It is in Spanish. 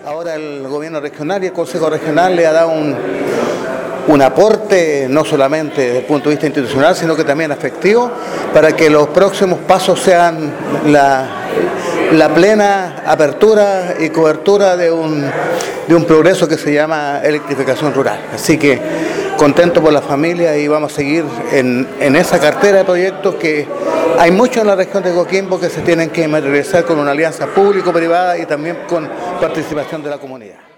Ahora el gobierno regional y el Consejo Regional le ha dado un aporte, no solamente desde el punto de vista institucional, sino que también afectivo, para que los próximos pasos sean la plena apertura y cobertura de un progreso que se llama electrificación rural. Así que contento por la familia y vamos a seguir en esa cartera de proyectos que hay muchos en la región de Coquimbo que se tienen que materializar con una alianza público-privada y también con participación de la comunidad.